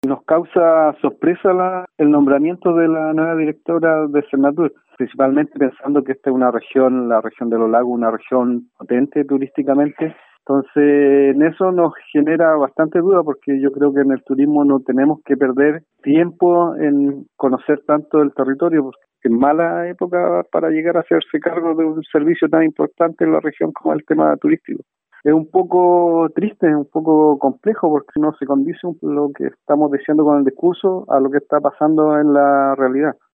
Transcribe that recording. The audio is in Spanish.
Nos causa sorpresa el nombramiento de la nueva directora de Senatur, principalmente pensando que esta es una región, la región de los lagos, una región potente turísticamente. Entonces, en eso nos genera bastante duda porque yo creo que en el turismo no tenemos que perder tiempo en conocer tanto el territorio, porque es mala época para llegar a hacerse cargo de un servicio tan importante en la región como el tema turístico. Es un poco triste, es un poco complejo porque no se condice lo que estamos diciendo con el discurso a lo que está pasando en la realidad.